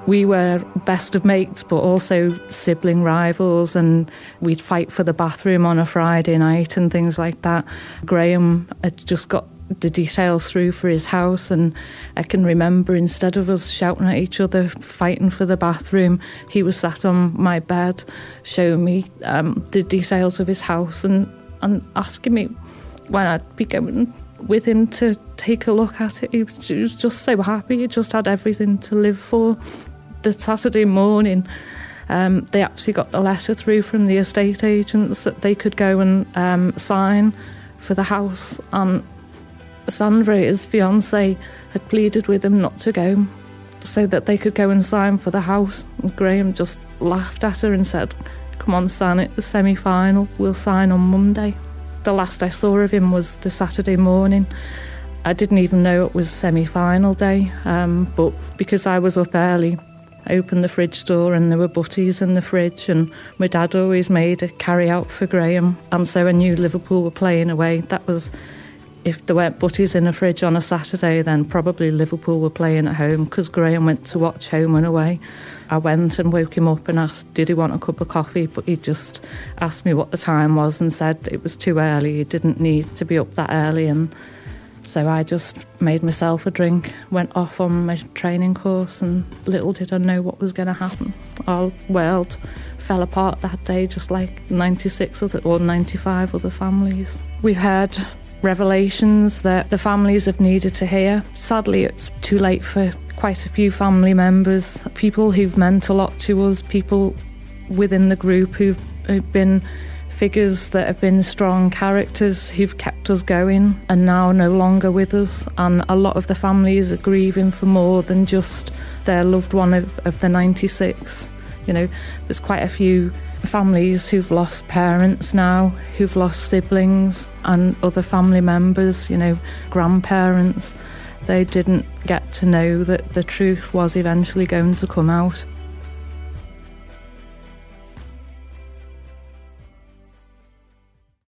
We were best of mates, but also sibling rivals, and we'd fight for the bathroom on a Friday night and things like that. Graham had just got the details through for his house, and I can remember, instead of us shouting at each other, fighting for the bathroom, he was sat on my bed showing me the details of his house and asking me when I'd be going with him to take a look at it. He was just so happy. He just had everything to live for. The Saturday morning, they actually got the letter through from the estate agents that they could go and sign for the house, and Sandra, his fiancée, had pleaded with him not to go so that they could go and sign for the house. And Graham just laughed at her and said, "Come on, San, it's the semi-final, we'll sign on Monday." The last I saw of him was the Saturday morning. I didn't even know it was semi-final day, but because I was up early, I opened the fridge door and there were butties in the fridge, and my dad always made a carry-out for Graham, and so I knew Liverpool were playing away. That was, if there weren't butties in the fridge on a Saturday, then probably Liverpool were playing at home, because Graham went to watch home and away. I went and woke him up and asked, did he want a cup of coffee? But he just asked me what the time was and said it was too early, he didn't need to be up that early. And so I just made myself a drink, went off on my training course, and little did I know what was going to happen. Our world fell apart that day, just like 96 or 95 other families. We've heard revelations that the families have needed to hear. Sadly, it's too late for quite a few family members, people who've meant a lot to us, people within the group who've been figures that have been strong characters who've kept us going and now no longer with us. And a lot of the families are grieving for more than just their loved one of the 96. You know, there's quite a few families who've lost parents now, who've lost siblings and other family members, you know, grandparents. They didn't get to know that the truth was eventually going to come out.